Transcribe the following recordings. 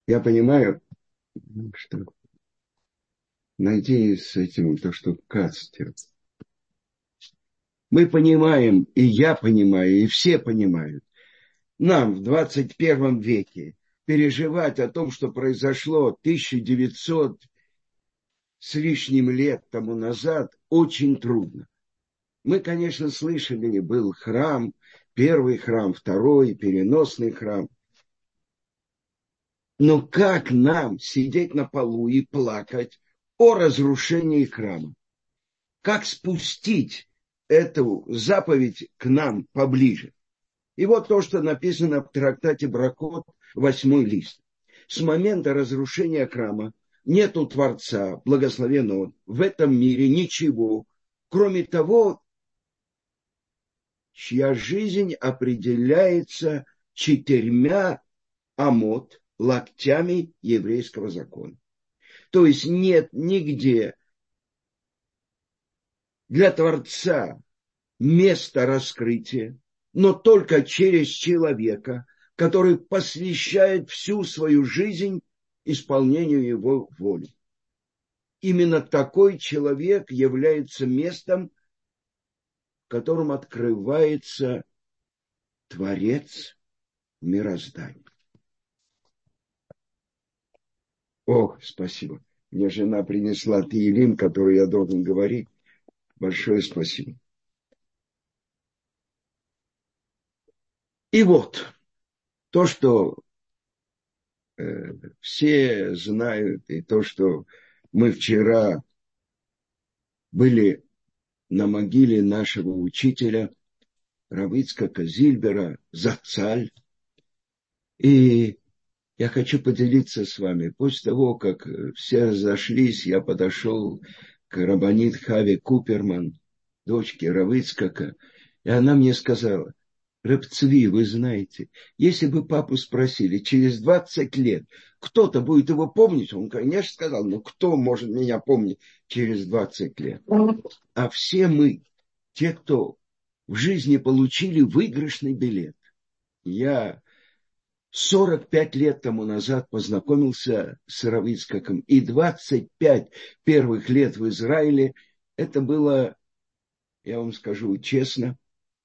Я понимаю, что найти с этим то, что Кац делает. Мы понимаем, и я понимаю, и все понимают. Нам в 21 веке переживать о том, что произошло 1900 с лишним лет тому назад, очень трудно. Мы, конечно, слышали, был храм, первый храм, второй, переносный храм. Но как нам сидеть на полу и плакать о разрушении храма? Как спустить эту заповедь к нам поближе? И вот то, что написано в трактате Бракот, 8 лист. С момента разрушения храма нету Творца, благословен Он, в этом мире ничего, кроме того, чья жизнь определяется 4 амот, локтями еврейского закона. То есть нет нигде для Творца места раскрытия, но только через человека, который посвящает всю свою жизнь исполнению его воли. Именно такой человек является местом, в котором открывается Творец мироздания. Ох, спасибо. Мне жена принесла Теилим, который я должен говорить. Большое спасибо. И вот, то, что все знают, и то, что мы вчера были на могиле нашего учителя Рав Ицхака Зильбера, Зацаль. И я хочу поделиться с вами. После того, как все разошлись, я подошел к рабанит Хаве Куперман, дочке Рав Ицхака, и она мне сказала: Раб Цви, вы знаете, если бы папу спросили, через 20 лет кто-то будет его помнить, он, конечно, сказал, ну кто может меня помнить через 20 лет? А все мы, те, кто в жизни получили выигрышный билет. Я 45 лет тому назад познакомился с Рав Ицхаком, и 25 первых лет в Израиле это было, я вам скажу честно,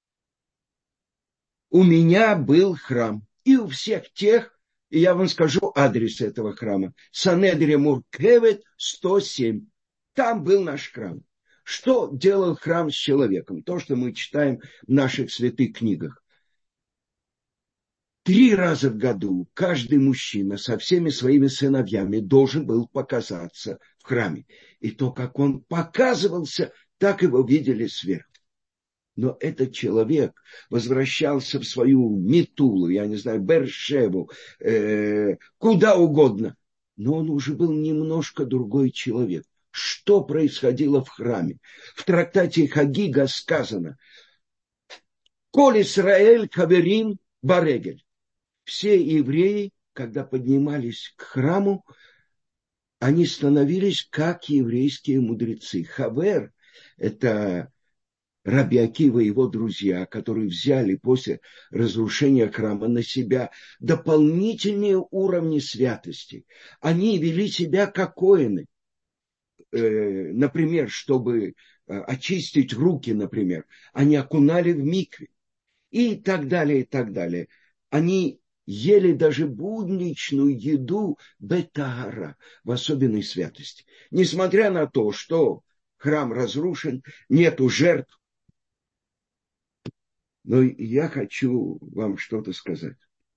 у меня был храм. И у всех тех, и я вам скажу адрес этого храма. Санедрия Муркевет 107. Там был наш храм. Что делал храм с человеком? То, что мы читаем в наших святых книгах. 3 раза в году каждый мужчина со всеми своими сыновьями должен был показаться в храме. И то, как он показывался, так его видели сверху. Но этот человек возвращался в свою Митулу, я не знаю, Бершеву, куда угодно. Но он уже был немножко другой человек. Что происходило в храме? В трактате Хагига сказано: «Коль Исраэль хаверим барегель». Все евреи, когда поднимались к храму, они становились как еврейские мудрецы. Хавер – это Раби Акива и его друзья, которые взяли после разрушения храма на себя дополнительные уровни святости. Они вели себя как коэны. Например, чтобы очистить руки, например, они окунали в микве и так далее, и так далее. Они ели даже будничную еду бетара в особенной святости. Несмотря на то, что храм разрушен, нету жертв. Но я хочу вам что-то сказать.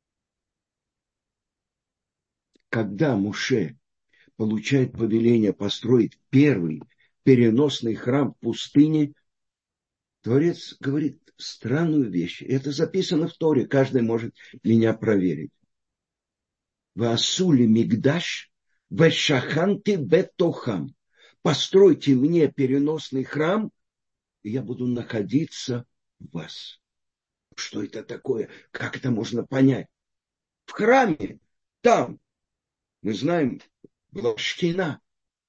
Когда Муше получает повеление построить первый переносный храм в пустыне, Творец говорит странную вещь. Это записано в Торе, каждый может меня проверить. Ваасули мигдаш вешаханти бетохам. Постройте мне переносный храм, и я буду находиться в вас. Что это такое? Как это можно понять? В храме, там, мы знаем, была шхина.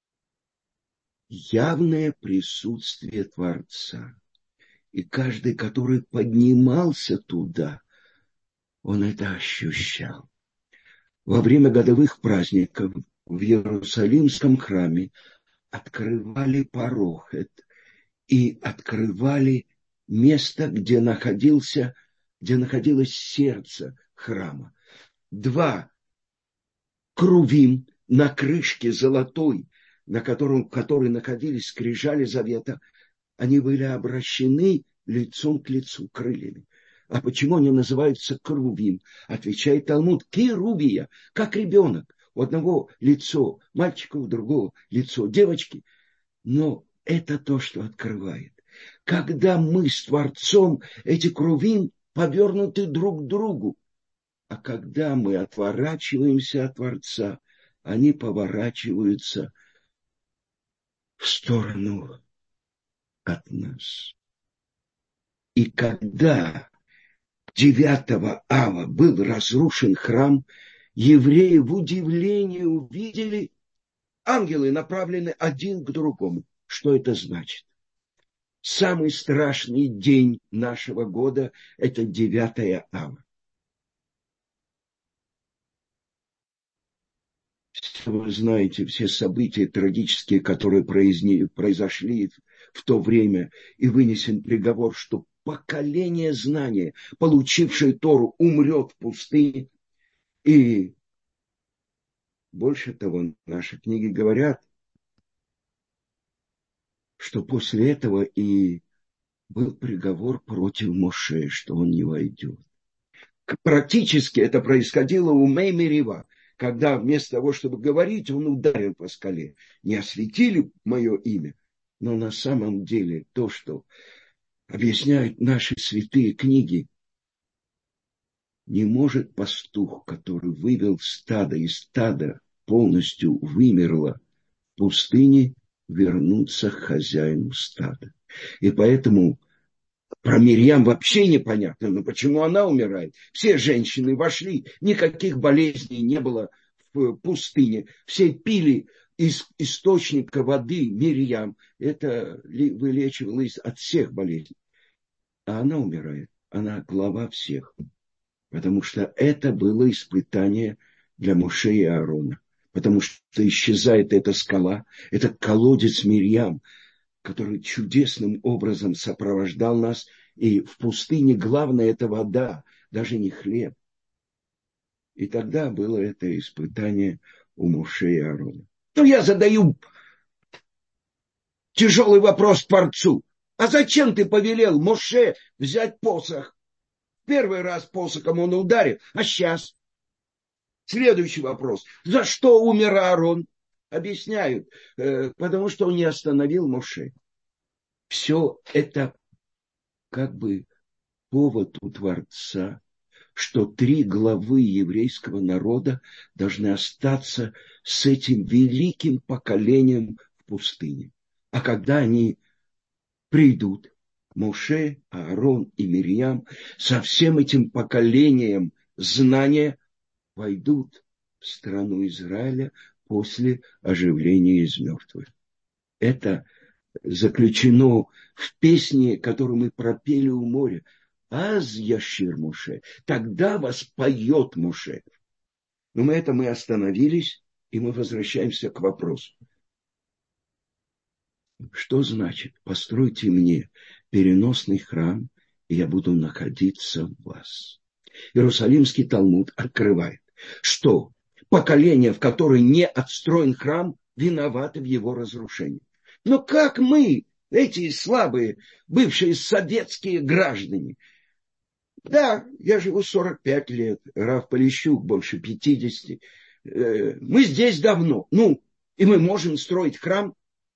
Явное присутствие Творца. И каждый, который поднимался туда, он это ощущал. во время годовых праздников в Иерусалимском храме открывали парохет и открывали место, где находилось сердце храма. Два крувим на крышке золотой, в которой находились скрижали завета, они были обращены лицом к лицу крыльями. А почему они называются крувим? Отвечает Талмуд: кирувия, как ребенок. У одного лицо мальчика, у другого лицо девочки. Но это то, что открывает. Когда мы с Творцом, эти крувим повернуты друг к другу. А когда мы отворачиваемся от Творца, они поворачиваются в сторону от нас. И когда 9 ава был разрушен храм, евреи в удивлении увидели, ангелы направлены один к другому. Что это значит? Самый страшный день нашего года – это 9 ава. Вы знаете все события трагические, которые произошли в то время, и вынесен приговор, что поколение знания, получившее Тору, умрет в пустыне. И больше того, наши книги говорят, что после этого и был приговор против Моше, что он не войдет. Практически это происходило у Меймерива, когда вместо того, чтобы говорить, он ударил по скале. Не осветили мое имя, но на самом деле то, что объясняют наши святые книги, не может пастух, который вывел стадо, и стадо полностью вымерло в пустыне, вернуться к хозяину стада. И поэтому про Мирьям вообще непонятно, но почему она умирает? Все женщины вошли, никаких болезней не было в пустыне. Все пили из источника воды Мирьям. Это вылечивалось от всех болезней. А она умирает. Она глава всех. Потому что это было испытание для Моше и Аарона. Потому что исчезает эта скала, этот колодец Мирьям, который чудесным образом сопровождал нас. И в пустыне главное – это вода, даже не хлеб. И тогда было это испытание у Моше и Аарона. Но я задаю тяжелый вопрос Творцу. А зачем ты повелел Моше взять посох? Первый раз посохом он ударил, а сейчас? Следующий вопрос. За что умер Аарон? Объясняют, потому что он не остановил Моше. Все это как бы повод у Творца, что 3 главы еврейского народа должны остаться с этим великим поколением в пустыне. А когда они придут, Моше, Аарон и Мирьям, со всем этим поколением знания войдут в страну Израиля после оживления из мертвых. Это заключено в песне, которую мы пропели у моря. Аз яшир Моше. Тогда воспоет Моше. Но мы остановились, и мы возвращаемся к вопросу. Что значит: постройте мне переносный храм, и я буду находиться в вас? Иерусалимский Талмуд открывает, что поколение, в которое не отстроен храм, виноваты в его разрушении. Но как мы, эти слабые, бывшие советские граждане, да, я живу 45 лет, Рав Полищук больше 50, мы здесь давно, и мы можем строить храм?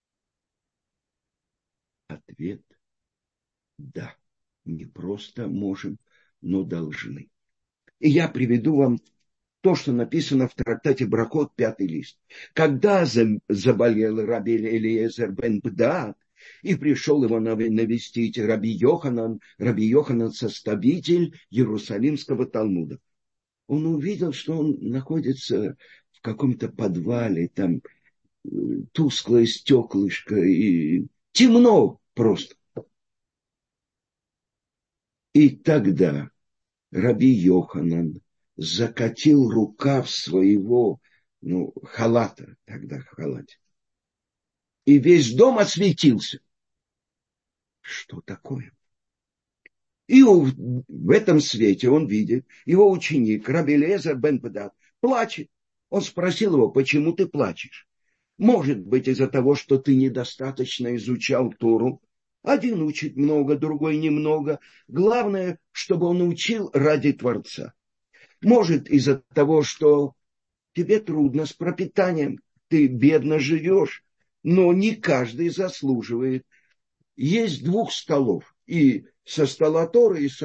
Ответ – да, не просто можем, но должны. И я приведу вам то, что написано в трактате Брахот, 5 лист. Когда заболел раби Элиезер бен Бдаат, и пришел его навестить Раби Йоханан составитель Иерусалимского Талмуда, он увидел, что он находится в каком-то подвале, там тусклое стеклышко, и темно просто. И тогда Раби Йоханан закатил рукав своего, халата, тогда в халате. И весь дом осветился. Что такое? И в этом свете он видит, его ученик Раби Элиэзер бен Педат плачет. Он спросил его, почему ты плачешь? Может быть, из-за того, что ты недостаточно изучал Тору. Один учит много, другой немного. Главное, чтобы он учил ради Творца. Может, из-за того, что тебе трудно с пропитанием, ты бедно живешь, но не каждый заслуживает. Есть двух столов, и со стола Торы, и со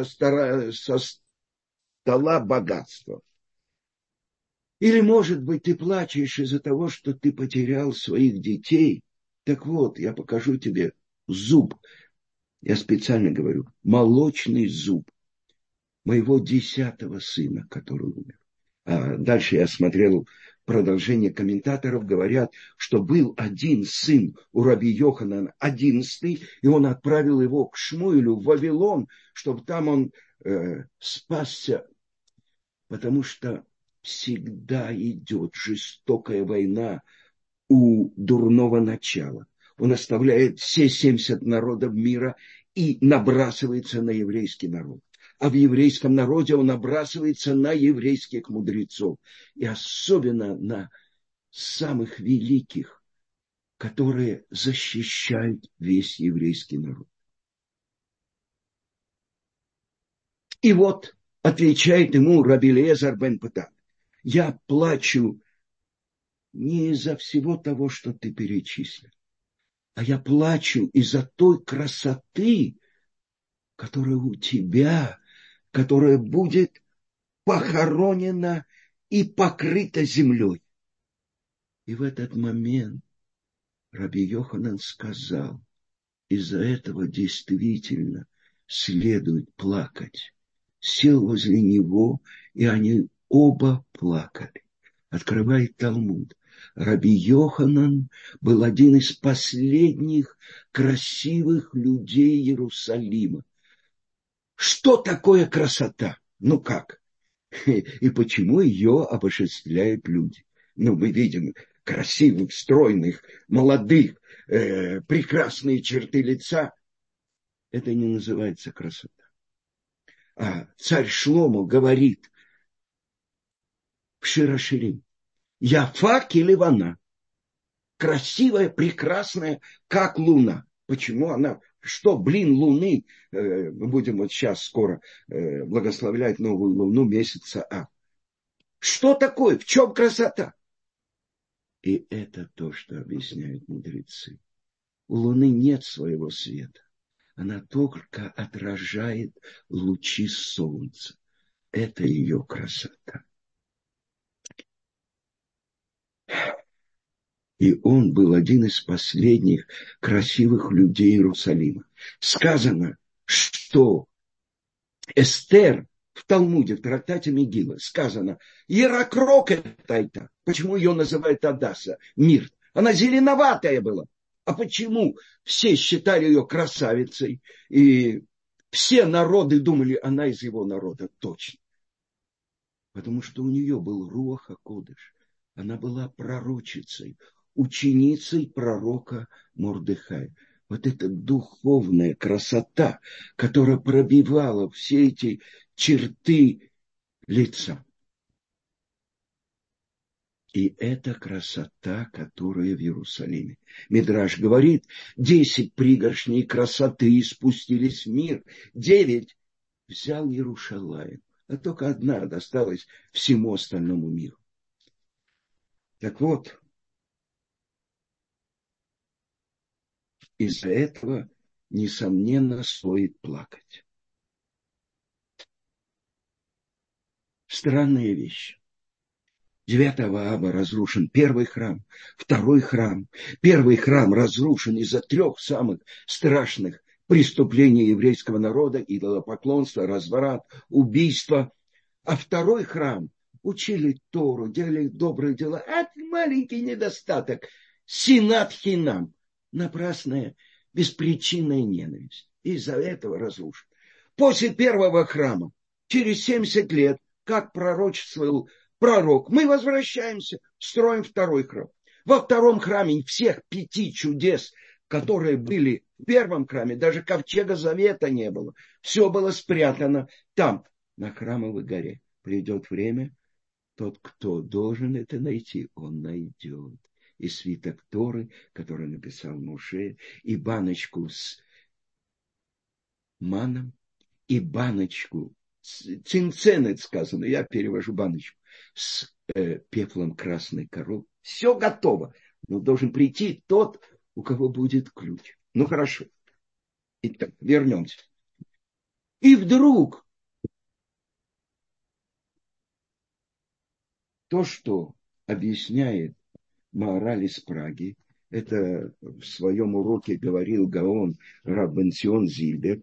стола богатства. Или, может быть, ты плачешь из-за того, что ты потерял своих детей. Так вот, я покажу тебе зуб. Я специально говорю, молочный зуб моего 10-го сына, который умер. А дальше я смотрел продолжение комментаторов, говорят, что был один сын у раби Йоханана, 11-й, и он отправил его к Шмуэлю в Вавилон, чтобы там он спасся, потому что всегда идет жестокая война у дурного начала. Он оставляет все 70 народов мира и набрасывается на еврейский народ. А в еврейском народе он набрасывается на еврейских мудрецов. И особенно на самых великих, которые защищают весь еврейский народ. И вот отвечает ему раби Элиэзер бен Педат: я плачу не из-за всего того, что ты перечислил, а я плачу из-за той красоты, которая у тебя, которая будет похоронена и покрыта землей. И в этот момент раби Йоханан сказал, из-за этого действительно следует плакать. Сел возле него, и они оба плакали. Открывает Талмуд. Раби Йоханан был один из последних красивых людей Иерусалима. Что такое красота? Ну как? И почему ее обожествляют люди? Мы видим красивых, стройных, молодых, прекрасные черты лица. Это не называется красота. А царь Шломо говорит в Шир ха-Ширим: Яфа килевана, красивая, прекрасная, как луна. Почему она? Что, луны? Мы будем вот сейчас скоро благословлять новую луну месяца А. Что такое? В чем красота? И это то, что объясняют мудрецы. У луны нет своего света. Она только отражает лучи солнца. Это ее красота. И он был один из последних красивых людей Иерусалима. Сказано, что Эстер в Талмуде, в трактате Мегилла, сказано, ярокрок это. Почему ее называют Адаса, мир? Она зеленоватая была. А почему все считали ее красавицей? И все народы думали, она из его народа, точно. Потому что у нее был руах ха-кодеш. Она была пророчицей, ученицей пророка Мордехая. Вот эта духовная красота, которая пробивала все эти черты лица. И это красота, которая в Иерусалиме. Мидраш говорит, 10 пригоршней красоты спустились в мир, 9 взял Иерушалаим, а только одна досталась всему остальному миру. Так вот, из-за этого, несомненно, стоит плакать. Странная вещь. 9-го Ава разрушен первый храм, второй храм. Первый храм разрушен из-за 3 самых страшных преступлений еврейского народа: идолопоклонство, разврат, убийство. А второй храм учили Тору, делали добрые дела. А маленький недостаток — синат хинам, напрасная, беспричинная ненависть. Из-за этого разрушен. После первого храма, через 70 лет, как пророчествовал пророк. Мы возвращаемся, строим второй храм. Во втором храме всех 5 чудес, которые были в первом храме, даже ковчега завета не было. Все было спрятано там, на Храмовой горе. Придет время, тот, кто должен это найти, он найдет. И свиток Торы, который написал Моше, и баночку с маном, и баночку, цинценет сказано, я перевожу баночку, с пеплом красной коровы. Все готово. Но должен прийти тот, у кого будет ключ. Ну, хорошо. Итак, вернемся. И вдруг то, что объясняет Маораль из Праги, это в своем уроке говорил Гаон Рав Бен-Цион Зильбер,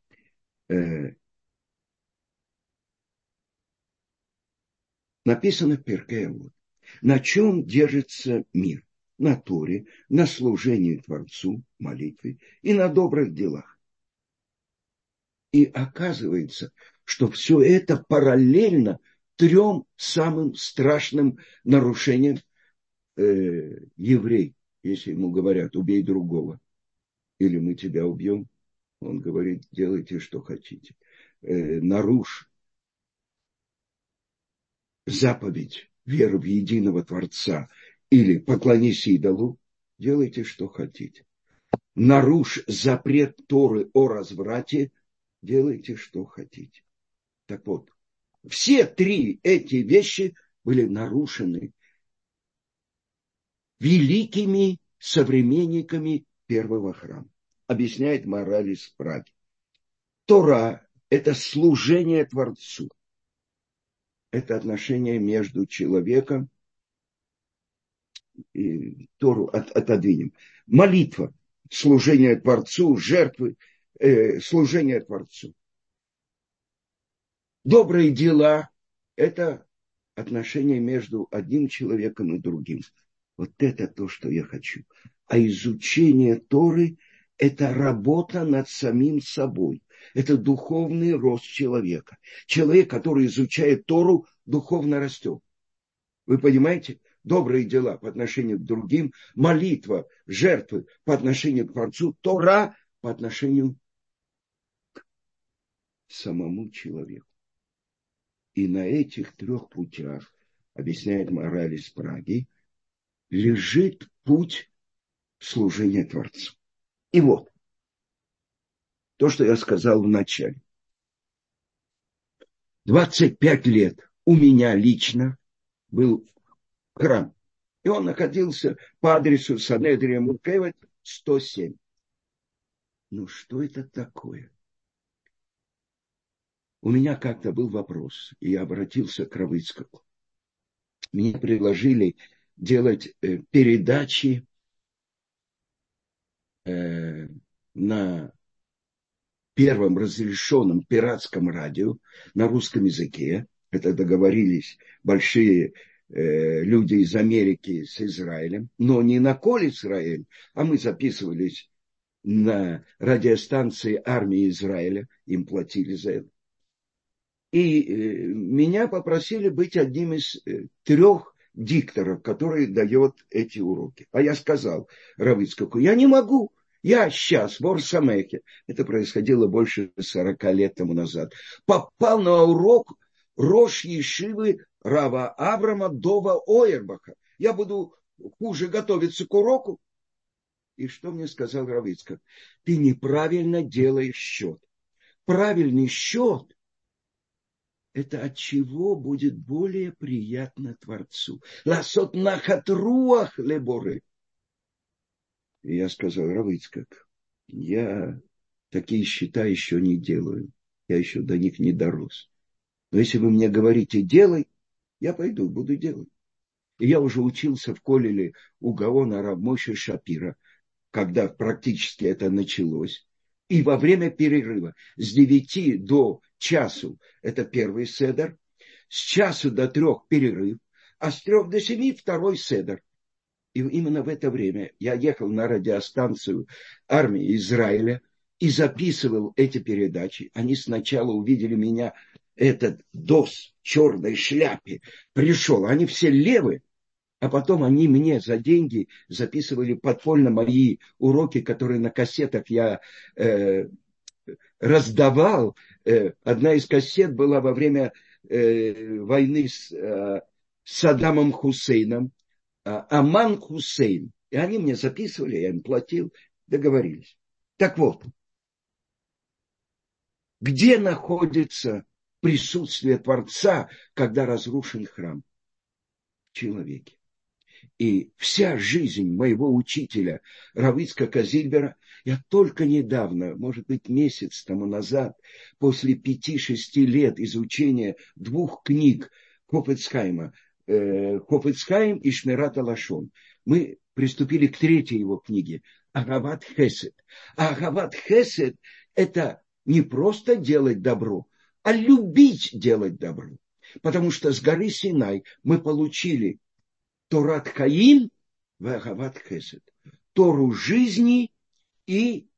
написано в Перкей Авот. На чем держится мир? На Торе, на служении Творцу, молитве и на добрых делах. И оказывается, что все это параллельно 3 самым страшным нарушениям еврей. Если ему говорят, убей другого, или мы тебя убьем, он говорит, делайте, что хотите. Нарушь заповедь веры в единого Творца или поклонись идолу, делайте, что хотите. Нарушь запрет Торы о разврате, делайте, что хотите. Так вот, все 3 эти вещи были нарушены великими современниками первого храма. Объясняет Маораль из Праги. Тора – это служение Творцу. Это отношение между человеком и Тору отодвинем. Молитва, служение Творцу, жертвы, служение Творцу. Добрые дела – это отношение между одним человеком и другим. Вот это то, что я хочу. А изучение Торы – это работа над самим собой. Это духовный рост человека. Человек, который изучает Тору, духовно растет. Вы понимаете? Добрые дела по отношению к другим, молитва, жертвы по отношению к Творцу, Тора по отношению к самому человеку. И на этих 3 путях, объясняет Маораль из Праги, лежит путь служения Творцу. И вот, то, что я сказал в начале. 25 лет у меня лично был храм. И он находился по адресу Санедрия Муркевит, 107. Ну, что это такое? У меня как-то был вопрос, и я обратился к Равыцкому. Мне предложили делать передачи на первом разрешенном пиратском радио на русском языке. Это договорились большие люди из Америки с Израилем, но не на Коль Израиль, а мы записывались на радиостанции армии Израиля, им платили за это. И меня попросили быть одним из 3 дикторов, который дает эти уроки. А я сказал Равыцкому, я не могу, я сейчас в Ор-Самехе, это происходило больше 40 лет тому назад, попал на урок рош ешивы Рава Аврама Дова Ойербаха. Я буду хуже готовиться к уроку. И что мне сказал Равыцкий? Ты неправильно делаешь счет. Правильный счет – это от чего будет более приятно Творцу. Ласот нахат руах леборы. И я сказал, Равыцкий, я такие счета еще не делаю. Я еще до них не дорос. Но если вы мне говорите, делай, я пойду, буду делать. И я уже учился в коллеле у Гаона Рав Моше Шапира, когда практически это началось. И во время перерыва с 9 до часу это первый седер, с часу до 3 перерыв, а с 3 до 7 второй седер. И именно в это время я ехал на радиостанцию армии Израиля и записывал эти передачи. Они сначала увидели меня этот дос в черной шляпе пришел. Они все левые. А потом они мне за деньги записывали подпольно мои уроки, которые на кассетах я раздавал. Одна из кассет была во время войны с Саддамом Хусейном. Аман Хусейн. И они мне записывали, я им платил, договорились. Так вот, где находится присутствие Творца, когда разрушен храм? В человеке. И вся жизнь моего учителя Рав Ицхака Зильбера, я только недавно, может быть, месяц тому назад, после 5-6 лет изучения 2 книг Хофец-Хаима, Хофец-Хаим и Шмират а-Лашон, мы приступили к 3-й его книге Агават Хесед. А Агават Хесед – это не просто делать добро, а любить делать добро. Потому что с горы Синай мы получили Торат Хаим в Агават Хесед. Тору жизни и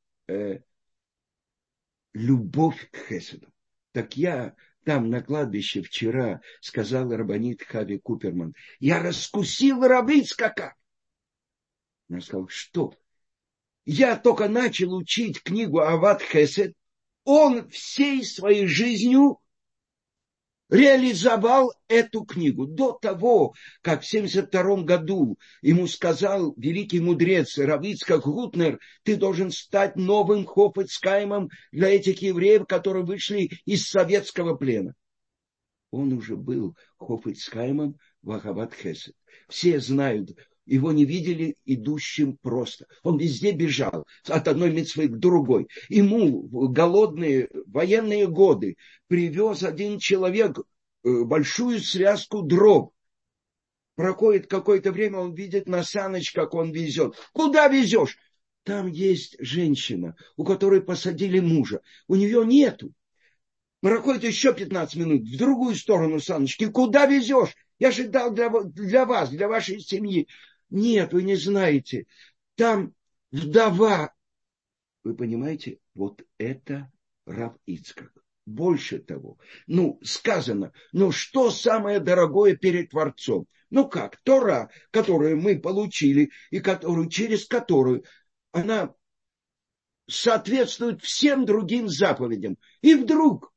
любовь к Хеседу. Так я там на кладбище вчера сказал рабанит Хави Куперман, я раскусил Рав Ицхака. Она сказала, что? Я только начал учить книгу Агават Хесед, он всей своей жизнью реализовал эту книгу. До того, как в 1972 году ему сказал великий мудрец Рав Ицхак Гутнер, ты должен стать новым Хофец-Хаимом для этих евреев, которые вышли из советского плена. Он уже был Хофец-Хаимом в Агават Хесед. Все знают, его не видели идущим просто. Он везде бежал, от одной мицвы к другой. Ему в голодные военные годы привез один человек большую связку дров. Проходит какое-то время, он видит на саночь, как он везет. Куда везешь? Там есть женщина, у которой посадили мужа. У нее нету. Проходит еще 15 минут в другую сторону саночки. Куда везешь? Я же дал для вас, для вашей семьи. Нет, вы не знаете. Там вдова. Вы понимаете, вот это Рав Ицхак. Больше того, сказано, что самое дорогое перед Творцом? Как? Тора, которую мы получили, и через которую она соответствует всем другим заповедям. И вдруг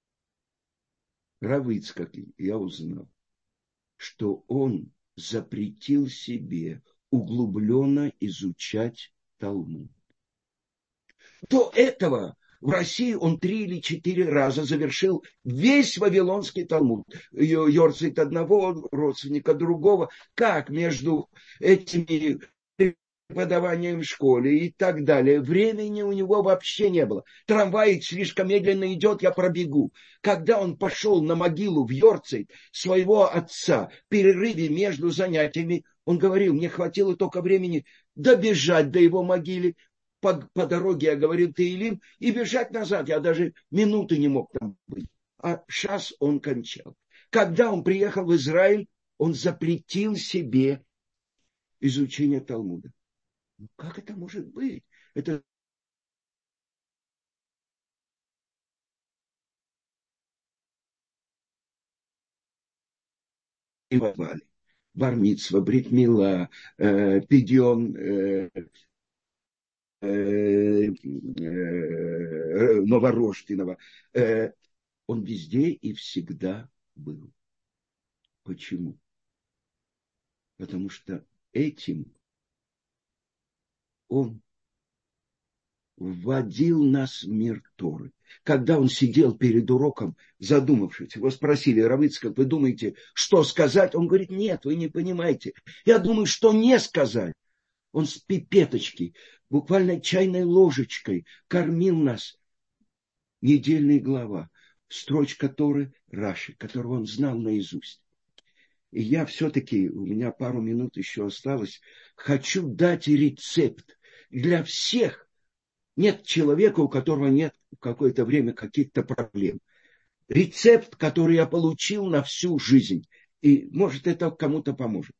Рав Ицхак, я узнал, что он запретил себе углубленно изучать Талмуд. До этого в России он 3 или 4 раза завершил весь Вавилонский Талмуд. Йорцит одного, родственника другого. Как между этими преподаванием в школе и так далее. Времени у него вообще не было. Трамвай слишком медленно идет, я пробегу. Когда он пошел на могилу в Йорцит своего отца, в перерыве между занятиями, он говорил, мне хватило только времени добежать до его могилы, по дороге я говорил Теилим, и бежать назад. Я даже минуты не мог там быть. А сейчас он кончал. Когда он приехал в Израиль, он запретил себе изучение Талмуда. Как это может быть? Это и воевали. Бар-мицва, брит-мила, пидьон, новорожденного. Он везде и всегда был. Почему? Потому что этим он вводил нас в мир Торы. Когда он сидел перед уроком, задумавшись, его спросили, Рав Ицхак, вы думаете, что сказать? Он говорит, нет, вы не понимаете. Я думаю, что не сказать. Он с пипеточки, буквально чайной ложечкой кормил нас. Недельная глава, строчка Торы Раши, которого он знал наизусть. И я все-таки, у меня пару минут еще осталось, хочу дать рецепт для всех. Нет человека, у которого нет в какое-то время каких-то проблем. Рецепт, который я получил на всю жизнь. И, может, это кому-то поможет.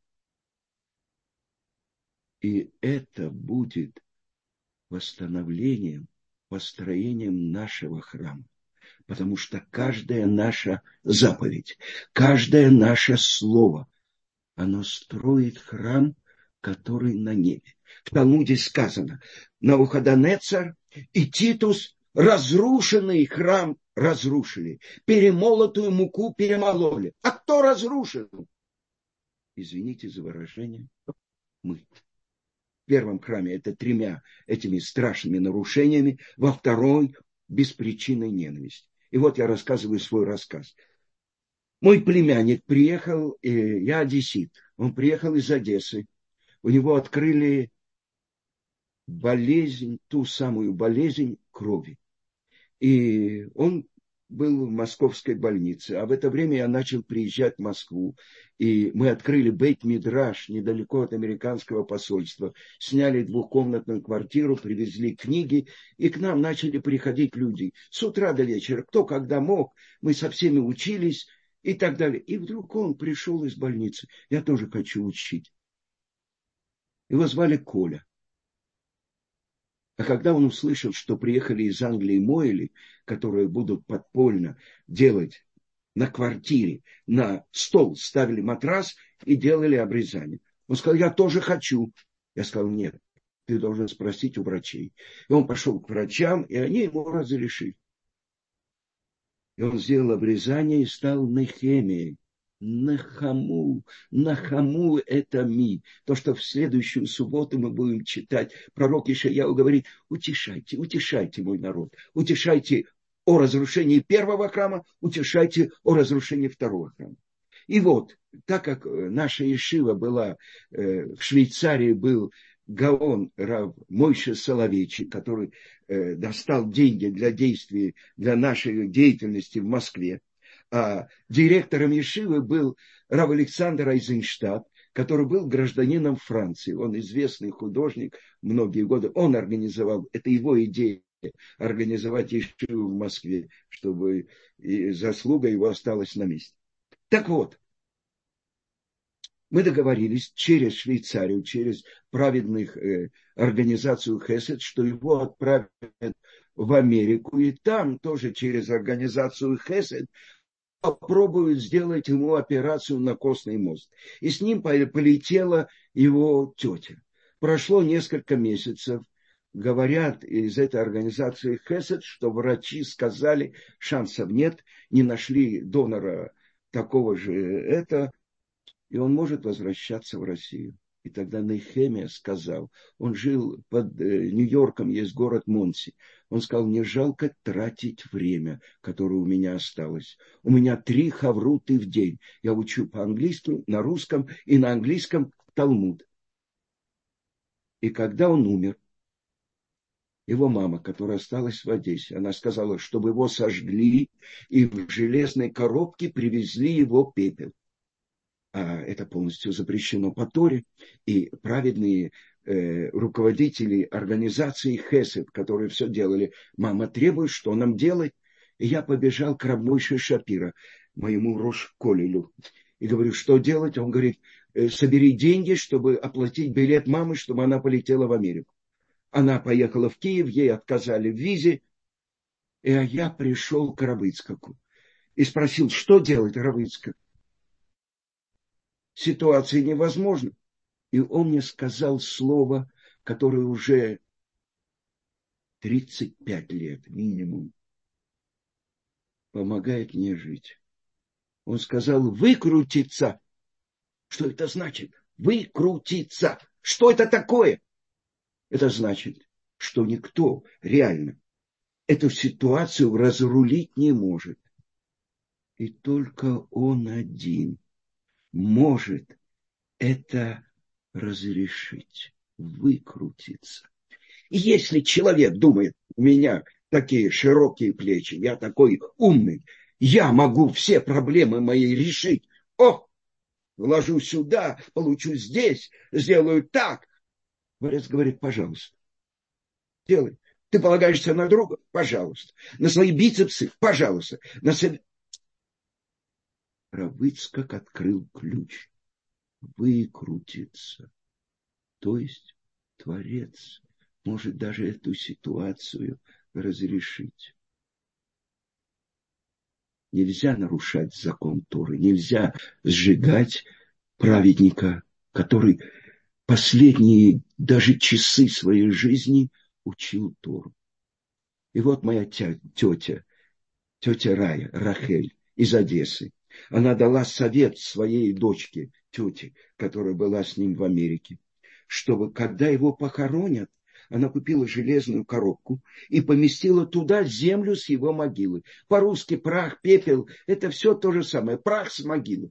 И это будет восстановлением, построением нашего храма. Потому что каждая наша заповедь, каждое наше слово, оно строит храм, который на небе. В Талмуде сказано: Навуходонецар и Титус разрушенный храм разрушили, перемолотую муку перемололи. А кто разрушил? Извините за выражение, мы. В первом храме это 3 этими страшными нарушениями, во второй беспричинной ненависти. И вот я рассказываю свой рассказ. Мой племянник приехал, я одессит, он приехал из Одессы, у него открыли болезнь, ту самую болезнь крови. И он был в московской больнице. А в это время я начал приезжать в Москву. И мы открыли Бейт-Мидраш недалеко от американского посольства. Сняли 2-комнатную квартиру, привезли книги. И к нам начали приходить люди. С утра до вечера, кто когда мог. Мы со всеми учились и так далее. И вдруг он пришел из больницы. Я тоже хочу учить. Его звали Коля. А когда он услышал, что приехали из Англии Мойли, которые будут подпольно делать на квартире, на стол ставили матрас и делали обрезание. Он сказал: я тоже хочу. Я сказал: нет, ты должен спросить у врачей. И он пошел к врачам, и они ему разрешили. И он сделал обрезание и стал Нехемией. Нахаму, Нахаму это ми. То, что в следующую субботу мы будем читать. Пророк Ишаяу говорит: утешайте, утешайте мой народ. Утешайте о разрушении первого храма, утешайте о разрушении второго храма. И вот, так как наша Ешива была, в Швейцарии был Гаон Рав Мойше Соловейчик, который достал деньги для действий, для нашей деятельности в Москве. А директором Ешивы был Рав Александр Айзенштадт, который был гражданином Франции. Он известный художник многие годы. Он организовал, это его идея, организовать Ешиву в Москве, чтобы и заслуга его осталась на месте. Так вот, мы договорились через Швейцарию, через праведных организацию Хесед, что его отправят в Америку, и там тоже через организацию Хесед попробуют сделать ему операцию на костный мозг. И с ним полетела его тетя. Прошло несколько месяцев. Говорят из этой организации Хесед, что врачи сказали: шансов нет, не нашли донора такого же и он может возвращаться в Россию. И тогда Нехемия сказал, он жил под Нью-Йорком, есть город Монси. Он сказал: мне жалко тратить время, которое у меня осталось. У меня 3 хавруты в день. Я учу по-английски, на русском и на английском Талмуд. И когда он умер, его мама, которая осталась в Одессе, она сказала, чтобы его сожгли и в железной коробке привезли его пепел. А это полностью запрещено по Торе, и праведные руководители организации Хесед, которые все делали: мама требует, что нам делать? И я побежал к Рав Мойше Шапира, моему Рош Колелю, и говорю: что делать? Он говорит: собери деньги, чтобы оплатить билет мамы, чтобы она полетела в Америку. Она поехала в Киев, ей отказали в визе, и я пришел к Равыцкаку и спросил: что делать, Равыцкак? Ситуация невозможна. И он мне сказал слово, которое уже 35 лет минимум помогает мне жить. Он сказал: выкрутиться. Что это значит? Выкрутиться. Что это такое? Это значит, что никто реально эту ситуацию разрулить не может. И только он один может это разрешить, выкрутиться. И если человек думает: у меня такие широкие плечи, я такой умный, я могу все проблемы мои решить. Вложу сюда, получу здесь, сделаю так. Творец говорит: пожалуйста, делай. Ты полагаешься на друга? Пожалуйста. На свои бицепсы? Пожалуйста. Равыцкак открыл ключ. Выкрутиться. То есть Творец может даже эту ситуацию разрешить. Нельзя нарушать закон Торы, нельзя сжигать праведника, который последние даже часы своей жизни учил Тору. И вот моя тетя Рая, Рахель из Одессы, она дала совет своей дочке, тете, которая была с ним в Америке, чтобы, когда его похоронят, она купила железную коробку и поместила туда землю с его могилы. По-русски прах, пепел – это все то же самое. Прах с могилы.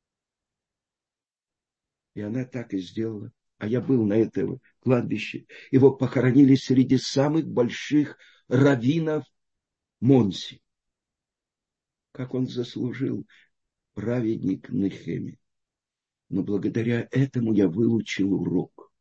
И она так и сделала. А я был на этом кладбище. Его похоронили среди самых больших раввинов Монси. Как он заслужил, праведник Нехемия. Но благодаря этому я выучил урок.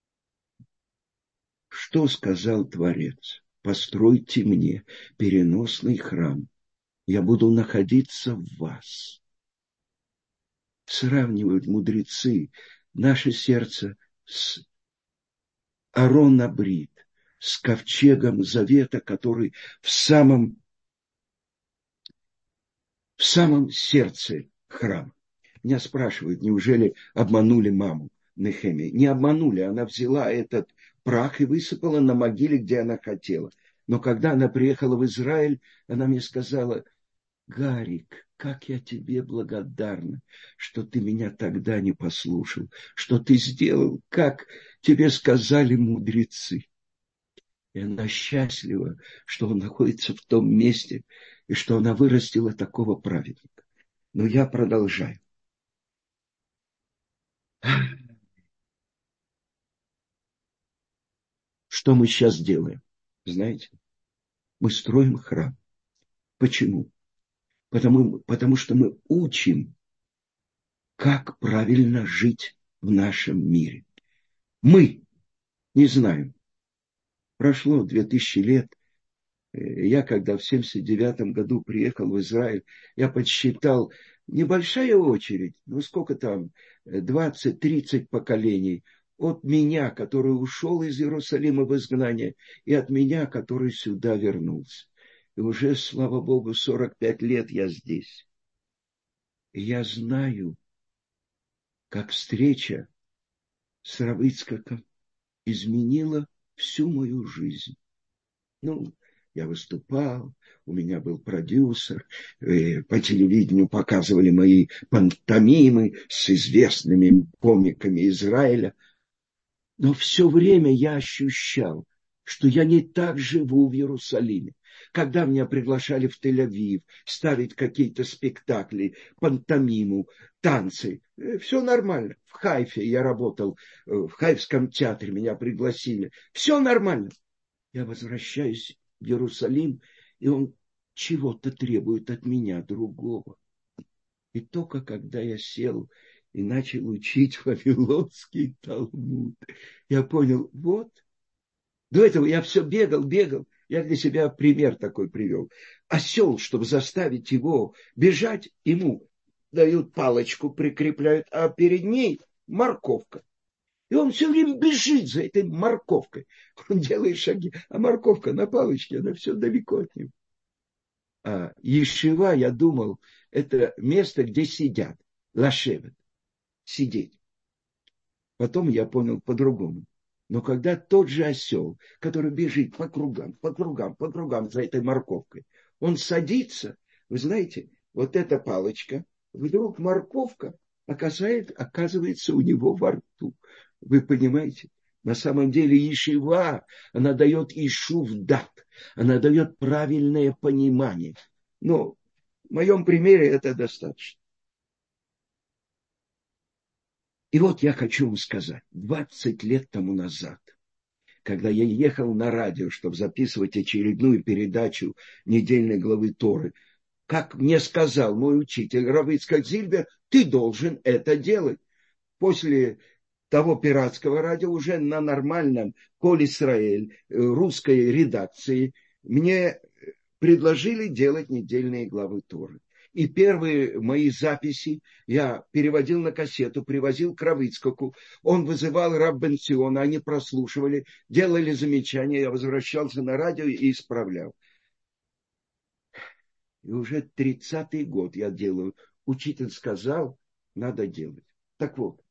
Что сказал Творец? Постройте мне переносный храм. Я буду находиться в вас. Сравнивают мудрецы наше сердце с Арон Абрит, с ковчегом завета, который в самом сердце храма. Меня спрашивают, неужели обманули маму Нехемии? Не обманули, она взяла этот прах и высыпала на могиле, где она хотела. Но когда она приехала в Израиль, она мне сказала: Гарик, как я тебе благодарна, что ты меня тогда не послушал, что ты сделал, как тебе сказали мудрецы. И она счастлива, что он находится в том месте, и что она вырастила такого праведника. Но я продолжаю. Что мы сейчас делаем? Знаете, мы строим храм. Почему? Потому что мы учим, как правильно жить в нашем мире. Мы не знаем. Прошло 2000 лет. Я, когда в 1979 году приехал в Израиль, я подсчитал, небольшая очередь, ну сколько там, 20-30 поколений, от меня, который ушел из Иерусалима в изгнание, и от меня, который сюда вернулся. И уже, слава Богу, 45 лет я здесь. И я знаю, как встреча с Рав Ицхаком изменила всю мою жизнь. Ну, я выступал, у меня был продюсер, по телевидению показывали мои пантомимы с известными комиками Израиля. Но все время я ощущал, что я не так живу в Иерусалиме. Когда меня приглашали в Тель-Авив ставить какие-то спектакли, пантомиму, танцы, все нормально. В Хайфе я работал, в Хайфском театре меня пригласили. Все нормально. Я возвращаюсь в Иерусалим, и он чего-то требует от меня другого. И только когда я сел и начал учить Вавилонский Талмуд, я понял, вот. До этого я все бегал. Я для себя пример такой привел. Осел, чтобы заставить его бежать, ему дают палочку, прикрепляют, а перед ней морковка. И он все время бежит за этой морковкой. Он делает шаги, а морковка на палочке, она все далеко от него. А ешива, я думал, это место, где сидят. Лашевет. Сидеть. Потом я понял по-другому. Но когда тот же осел, который бежит по кругам за этой морковкой, он садится, вы знаете, вот эта палочка, вдруг морковка оказывается у него во рту. Вы понимаете? На самом деле ешива, она дает ишув дат, она дает правильное понимание. Но в моем примере это достаточно. И вот я хочу вам сказать, 20 лет тому назад, когда я ехал на радио, чтобы записывать очередную передачу недельной главы Торы, как мне сказал мой учитель Рав Ицхак Зильбер, ты должен это делать. После того пиратского радио уже на нормальном Коль Исраэль русской редакции мне предложили делать недельные главы Торы. И первые мои записи я переводил на кассету, привозил к Рав Ицхаку. Он вызывал Рав бен Циона, они прослушивали, делали замечания, я возвращался на радио и исправлял. И уже 30-й год я делаю. Учитель сказал, надо делать. Так вот,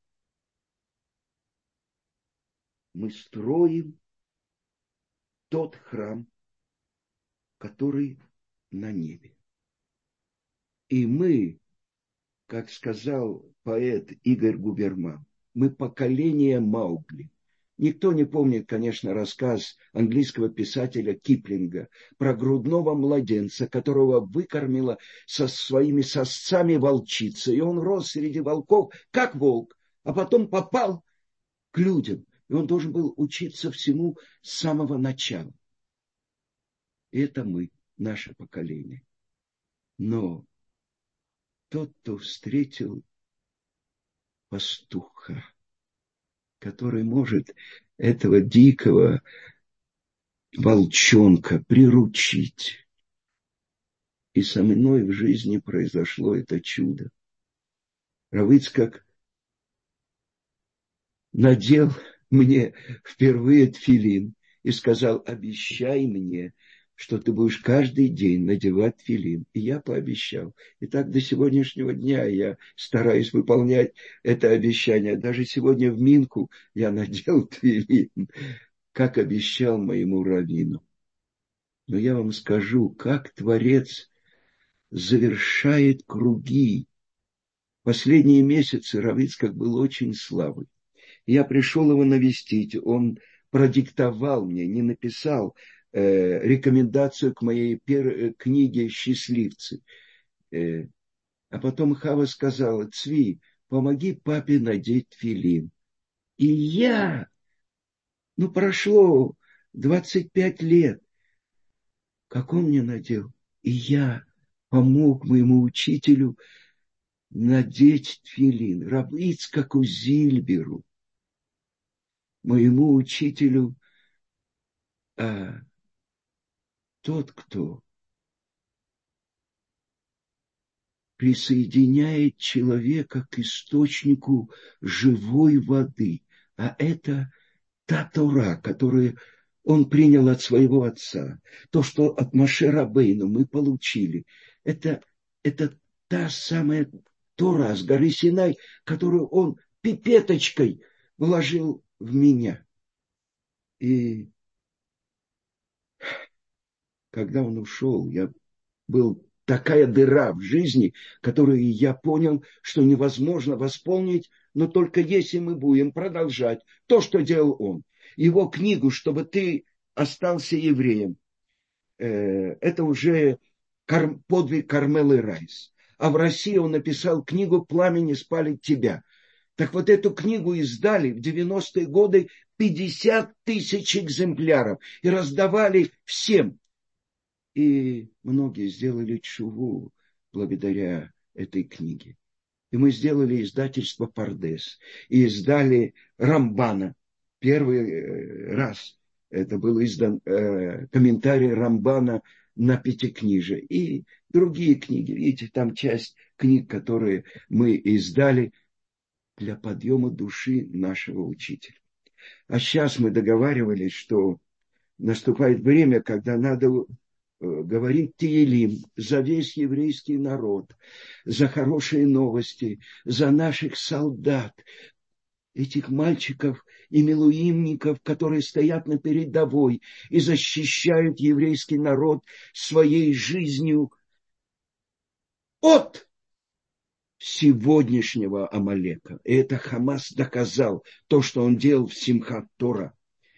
мы строим тот храм, который на небе. И мы, как сказал поэт Игорь Губерман, мы поколение Маугли. Никто не помнит, конечно, рассказ английского писателя Киплинга про грудного младенца, которого выкормила со своими сосцами волчица. И он рос среди волков, как волк, а потом попал к людям. И он должен был учиться всему с самого начала. И это мы, наше поколение. Но тот, кто встретил пастуха, который может этого дикого волчонка приручить. И со мной в жизни произошло это чудо. Рав Ицхак надел мне впервые тфилин и сказал, обещай мне, что ты будешь каждый день надевать тфилин. И я пообещал. И так до сегодняшнего дня я стараюсь выполнять это обещание. Даже сегодня в Минку я надел тфилин, как обещал моему раввину. Но я вам скажу, как Творец завершает круги. Последние месяцы рав Ицхак был очень слабый. Я пришел его навестить, он продиктовал мне, не написал рекомендацию к моей книге «Счастливцы». А потом Хава сказала, Цви, помоги папе надеть тфилин. И я, прошло 25 лет, как он мне надел. И я помог моему учителю надеть тфилин, рав Ицхаку Зильберу, моему учителю, тот, кто присоединяет человека к источнику живой воды, а это та Тора, которую он принял от своего отца, то, что от Моше Рабейну мы получили, это та самая Тора с горы Синай, которую он пипеточкой вложил в меня. И когда он ушел, был такая дыра в жизни, которую я понял, что невозможно восполнить, но только если мы будем продолжать то, что делал он. Его книгу «Чтобы ты остался евреем», это уже подвиг Кармелы Райс. А в России он написал книгу «Пламени спалит тебя». Так вот эту книгу издали в 90-е годы 50 тысяч экземпляров и раздавали всем. И многие сделали тшуву благодаря этой книге. И мы сделали издательство «Пардес». И издали Рамбана. Первый раз это был издан комментарий Рамбана на Пятикнижие. И другие книги. Видите, там часть книг, которые мы издали для подъема души нашего учителя. А сейчас мы договаривались, что наступает время, когда надо говорить Теилим за весь еврейский народ, за хорошие новости, за наших солдат, этих мальчиков и милуимников, которые стоят на передовой и защищают еврейский народ своей жизнью от сегодняшнего Амалека. И это Хамас доказал то, что он делал в Симхат Тора.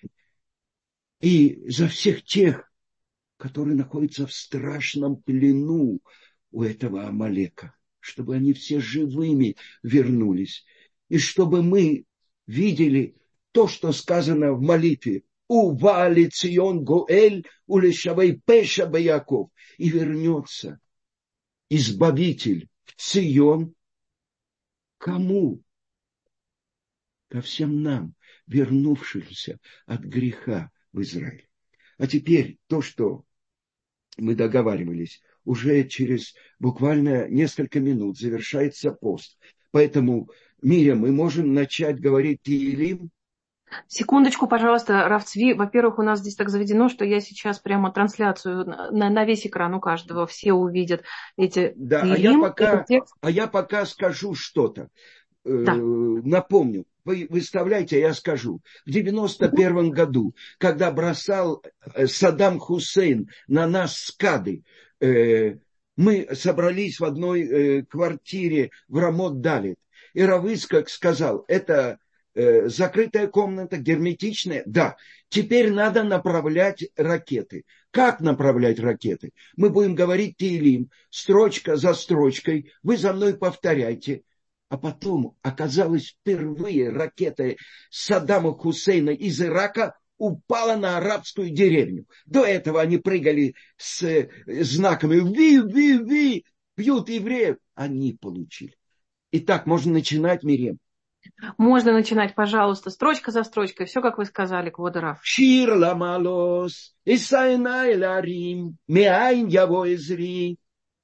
И за всех тех, которые находятся в страшном плену у этого Амалека, чтобы они все живыми вернулись. И чтобы мы видели то, что сказано в молитве. Ували Цион Гоэль, улешавей Пеша Баяков. И вернется Избавитель в Цион. Кому? Ко всем нам, вернувшимся от греха в Израиль. А теперь то, что мы договаривались, уже через буквально несколько минут завершается пост. Поэтому, Миря, мы можем начать говорить Теилим? Секундочку, пожалуйста, Рав Цви. Во-первых, у нас здесь так заведено, что я сейчас прямо трансляцию на весь экран у каждого. Все увидят эти Да, Таилим, этот текст. а я пока скажу что-то. Да. Напомню, вы выставляйте, а я скажу. В 91 году, когда бросал Саддам Хусейн на нас скады, мы собрались в одной квартире в Рамот-Далит. И Рав Ицхак сказал, это закрытая комната, герметичная. Да, теперь надо направлять ракеты. Как направлять ракеты? Мы будем говорить Таилим, строчка за строчкой. Вы за мной повторяйте. А потом оказалось впервые ракета Саддама Хусейна из Ирака упала на арабскую деревню. До этого они прыгали с знаками «Ви-ви-ви», бьют евреев. Они получили. Итак, можно начинать, Мирем. Можно начинать, пожалуйста, строчка за строчкой. Все, как вы сказали, квода Рав. Шир ламалос, исайна эларим, меайн яво эзри.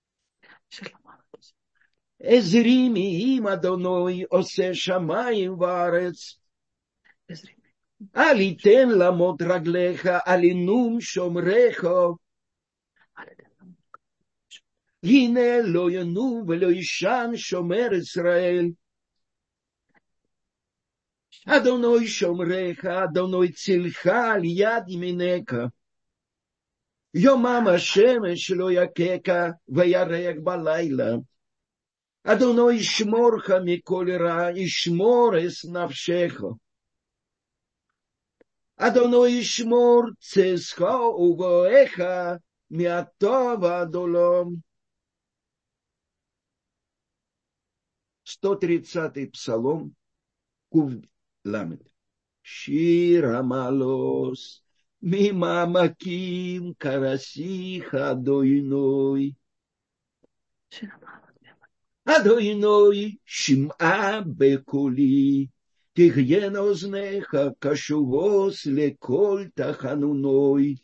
Эзри миим адоной, осе шамаим варец. Алитен ламот раглеха, алинум шомрехо. הנה לא ינום ולא ישן שומר ישראל. אדוני שומרך, אדוני צילך על יד ימינך. יומם השמש לא יככה וירח בלילה. אדוני ישמורך מכל רע, ישמור את נפשך. אדוני ישמור צאתך ובואך מהטוב עד עולם. 130-й псалом, Кув Ламет. Шир амалос, мима маким карасиха адойной. Адойной, шим'a бекули, тихьена ознеха, кашувос леколь тахануной.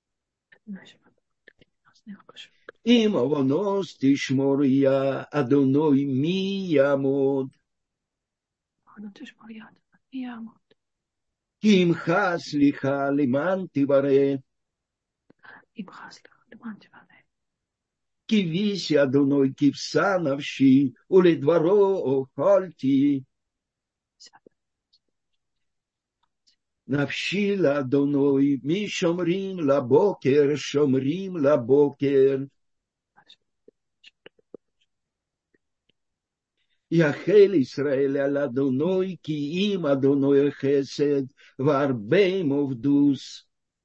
אם עוונוס תשמוריה, אדוני מי יעמוד? כי עמך סליחה למען תברא. כי ויסי אדוני כבשה נפשי, ולדברו אוכלתי. נפשי לאדוני, מי שומרים לבוקר, שומרים לבוקר. יחל ישראל על אדוני, כי אם אדוני חסד, והרבה מובדוס.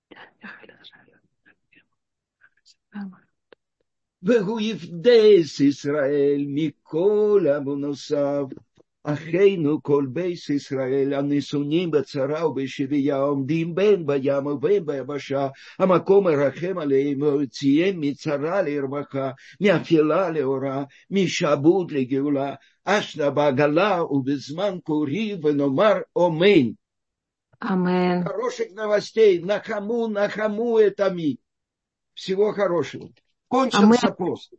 והוא יפדס ישראל מכל עוונותיו. אחינו כל בית ישראל, הניסונים בצרה ובשביה, עומדים בין בים ובין ביבשה, המקום מרחם עליהם, והוציאם מצרה לרווחה, מאפלה לאורה, משעבוד לגאולה, אשנה בעגלה ובזמן קורי, ונאמר אמן. Амен. Хороших новостей, нахаму это ми. Всего хорошего. Кончился пост.